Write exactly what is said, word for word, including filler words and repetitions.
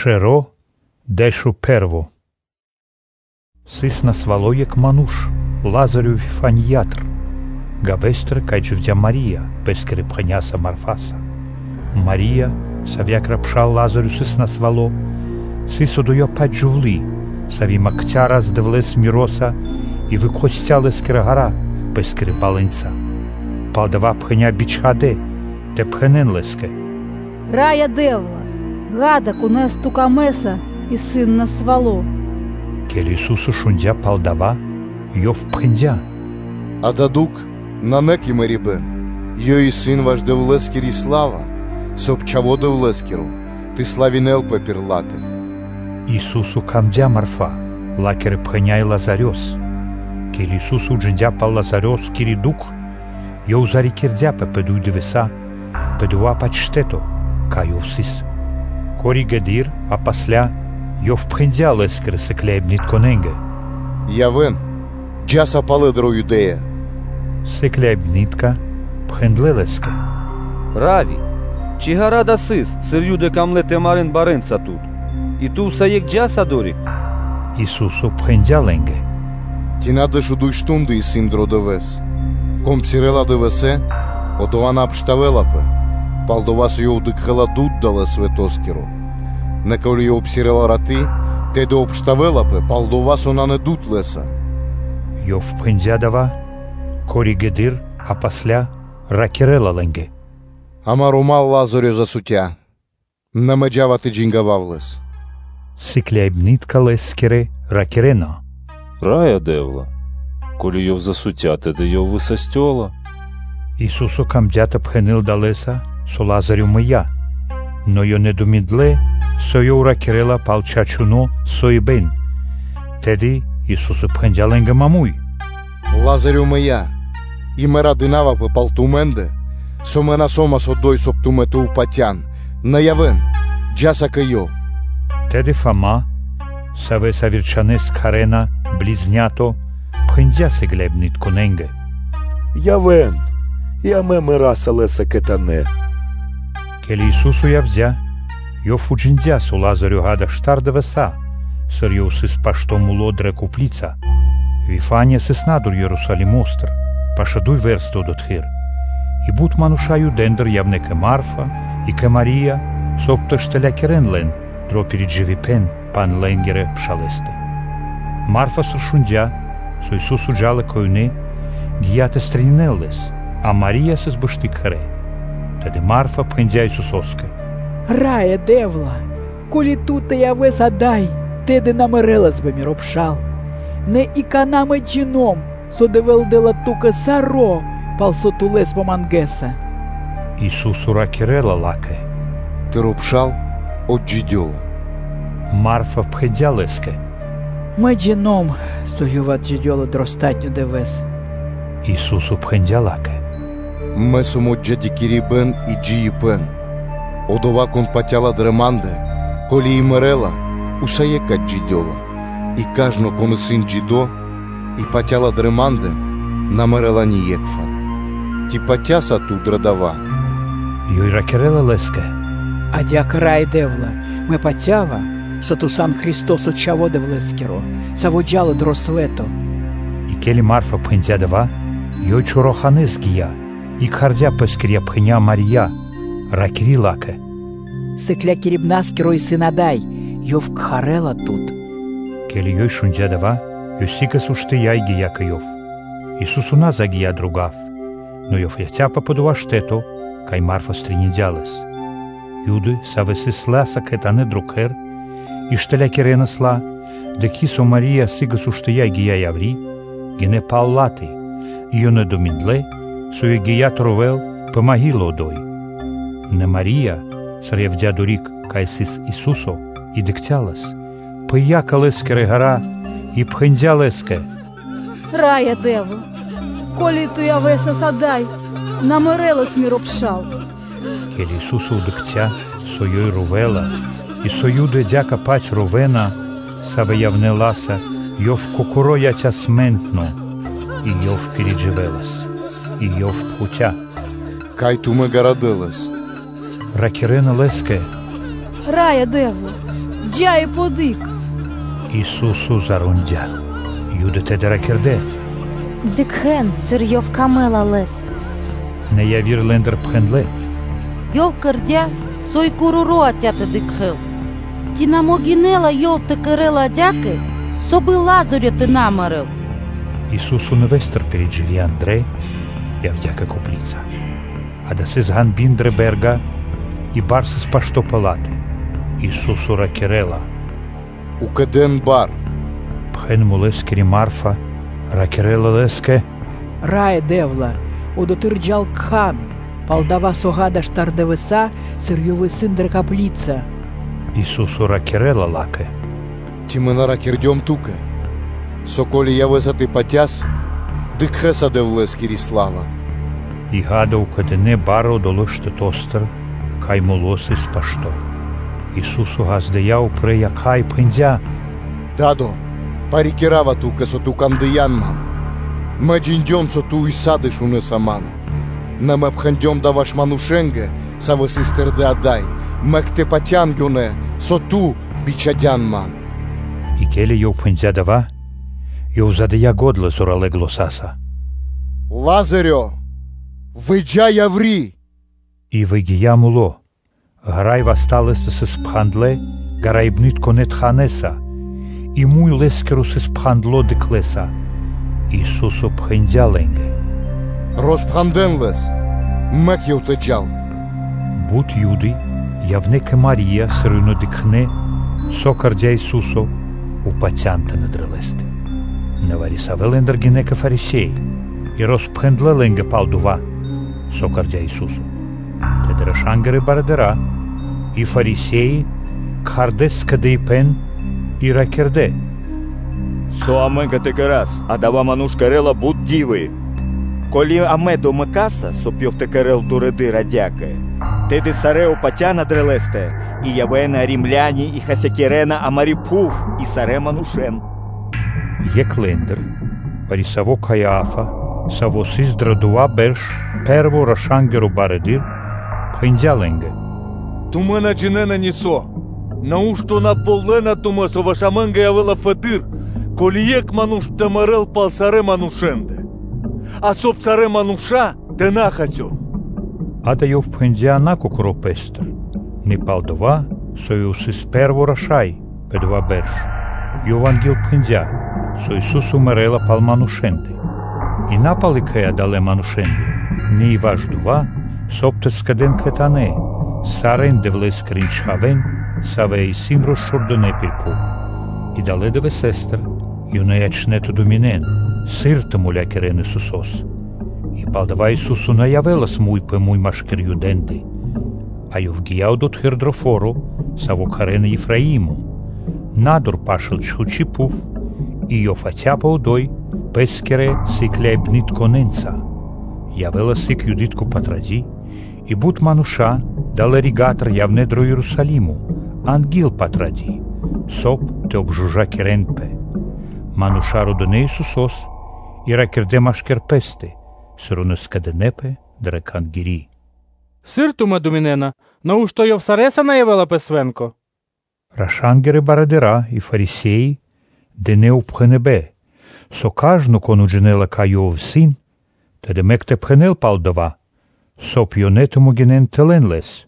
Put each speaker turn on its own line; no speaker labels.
Шеро дешу перво. Сис назвало як мануш, Лазарю вифаниятр. Габестр кайджевдя Мария, пескери пханяса Марфаса. Мария, савяк рапшал Лазарю сис назвало, сис одуя паджувли, саві мактяра здевлес міроса і викостяли скрегара, пескери баленца. Палдава пханя бичхаде, те пхенен леске.
Рая девла, гадак у нас тукамеса і син назвало.
Кель Исусу шундя палдава, йов пхендя.
А дадук, нанек і мерібен, йо і син ваш девлескері слава, сопчаво девлескеру, ти славінел пепірлати.
Исусу камдя Марфа, лакер пхеняй Лазарьос. Кель Исусу джендя пал Лазарьос кири дук, йов зари кирдя пепедуй девеса, педува пачтето, кайов сис. Кори гедир, а пасля, йов пхендя лескер секлебнит коненге.
Явен, джаса паледро юдея.
Секлебнитка, пхендле леске.
Рави, чигара да сис, сирюде камлете марен баренца тут. И ту саек джаса дори.
Исусу пхендя ленге.
Ти надо шудуй штунди і син дродовес. Ком псирела девесе, одова напштавелапе, палдовас йов дикхела дуддале светоскеру. Неколи йов псирела рати, те до обштавелапе, палдовас она не дут леса.
Йов пхендя дава, кори гедир, а пасля ракерела ленге.
Амарумал Лазарю засутя, намеджавати джингававлес.
Секлебнитка лескере ракерена.
Рая девла, коли йов засутя, те де йов висостьола.
Исусу камдята пхенил да леса, со Лазарю мия, но йо не домідле, со йов ракерела палчачуно соїбен. Теди Исусу пхендя ленге мамуй.
Лазарю моя, і мера динавапе палтуменде, сомена сома содой соптумете упатян, наявен, джаса кайо.
Теди Фама, саве савірчане скарена, близнято, пхендя сеглебнит коненге.
Явен, я мемераса леса кетане.
Кель Исусу явдя, йо фуджиндя со Лазарю гада штар девеса, сир йов сис паштому лодре куплица. Вифания сис надур Єрусалим остр, пашадуй версто дотхир. І бут манушаю дендер явне ке Марфа, і ке Марія, сопто штеля керенлен, дро передживі пен, пан ленгере пшалесте. Марфа сушундя, со Исусу джале койне, гіяте стрінелес, а Марія сис баштик хре. Теди Марфа пхендя Исусоске.
Рая девла, коли тут я весадай, теди намерелас би міропшал. Не іканаме джином, содевел дела тука саро, палсотулес помангеса.
Исусу ракерела лаке.
Ти ропшал от джидьола.
Марфа пхендя леске.
Ме джином, союват джидьоло дростатню девес.
Исусу пхендя лаке.
Месомо джаді кірібен і джіїпен. Одова кон патяла дреманде, колі і мерела, усаєка джидьола. І кажно кон син джидо, і патяла дреманде, намерела нієкфар. Ті патяса ту драдава.
Йой ракерела леске.
А дяк рай девла, ме патява, со ту сам Христос очаво девлескеро, саводжало дросвето.
І келі Марфа пхендя дава, йой чорохане згія, і кхардя пескеря пхеня Марія, ракері лаке.
Секля кірібнаскеро і синадай, йов кхарела тут.
Келі йой шундя дава, йой сікас уштия й гія кайов. Исусу наза гія другав, но йов яця попадува штето, кай Марфа стрінідялес. Юди савеси сласа кетане друкер, і штеля керена сла, де кісо Марія сігас уштия й гія яврі, гіне паллати, і йо не доміндле, соє гія тровел, помагіло дой. Не Марія, сарєвдя дорік, кай сис Исусо, і диктялес, пияка лескере гара, і пхендя леске.
Рая девла, коли ту я веса садай, намерелас міропшал.
Кель Исусу вдихця, сойой рувела, і союде дяка пать рувена, саве явне ласа, йов кукуро ятя сментно, і йов переджевелас, і йов пхутя.
Кай ту ме гараделес.
Ракерена леске.
Рая девла, джай подик.
Ісусу зарундя. Юдете дерекерде.
Дикхен сирйов камела лес.
Не явір лендер пхенле.
Йов кърдя, сой куруро атята дикхел. Ти намогинела йов текерела дяке, соби лазоря ти намарел.
Ісусу невестер передживі Андре, я вдяка копліца. А да се зган біндре берга, і барс з пашто палати. Ісусу ракерела.
У кеден бар.
Пхен му лескері Марфа, ракерела леске.
Рае девла, удотирджал кхан, палдава согада штардевеса, сирьовый сындре каплица.
Ісусу ракерела лаке.
Ти мы на ракердем тука. Соколи я везати патяс, дик хеса девлескері слава.
І гада у кедене баро долоште тостер, кай молоси з пашто. Ісусу газдеяв пре якай пхендя.
Дадо, парикерава тука со тукандиян ман. Ме джиндьом со ту и садиш унеса ман. На ме пхендьом даваш манушенге, са весистерде адай. Мек те патянгюне со ту бичадян ман.
І келі йов пхендя дава, йов задея годле зорале глосаса.
Лазарьо, виджа яврі.
І вигія муло. Грай васталеса се спхандле, гарай бнитко не тханеса. І муй лескеру се спхандло диклеса. Ісусу пхендя ленге.
Розпханденлес, мек йов теджал.
Бут юди, явнеке Марія сируно дикхне, сокардя Ісусо, у патянта не дрелесте. Не варіса велендер гінеке фарисей, і розпхендле ленге палдува, сокардя Ісусу. Тедре шангери бардера, і фарисеї, кхардес кадейпен, і ракерде.
Со аме текерас, а дава мануш керела бут діви. Колі аме до мекаса, со пьов текерел дуреди радяке. Теди сарео патяна дрелесте, і явена рімляні, і хасякерена амаріпув, і саре манушен.
Еклендер, варісаво Каяфа, саво сіз драдува берш, перво рашангеру баредир, пхендя ленге.
Туме начинена нісо. Наушто на полена туме со вашаменге явила федир, колі єк мануш темерел пал саре манушенде. А соп саре мануша, те нахацьо.
Ада йов пхендя нако коропестер. Не палдова, сою сіз перво рашай, педва берш. Йов ангел пхендя, со Ісусу мерела пал манушенде. І напали кея дале манушенде. Не і ваш дува, сопте скаден кетане, сарен девлес кринчхавен, саве і син розшордоне пірпу. І дале деве сестер, юне ячнето домінен, сир муля керен Ісусос. І палдава Ісусу наявелас муй пе муй машкер юденди, а йовгіяв до тхирдрофору, саво карен Єфраїму. Надур пашел чхучі пув, і йофатяпа удой, пескере сикляй бнитко ненца. Явела сик юдитку патраді, і бут мануша дале рігатор явне дро Єрусаліму, ангіл патраді, соп те обжужа керенпе. Мануша родоне Ісусос, і ракерде машкер песте, сируне скаденепе дрекан гірі.
Сир туме домінена, наушто йов сареса наявела песвенко?
Рашангери барадера і фарисеї, де не упхенебе, со кажну кону дженела кайов син, та де мекте пхенел палдова, соп йонетому генен теленлес.